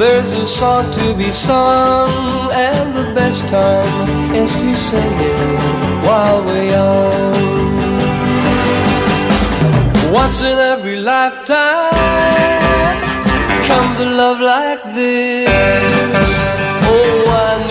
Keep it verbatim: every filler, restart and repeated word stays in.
There's a song to be sung, and the best time is to sing it while we're young. Once in every lifetime comes a love like this. Oh, I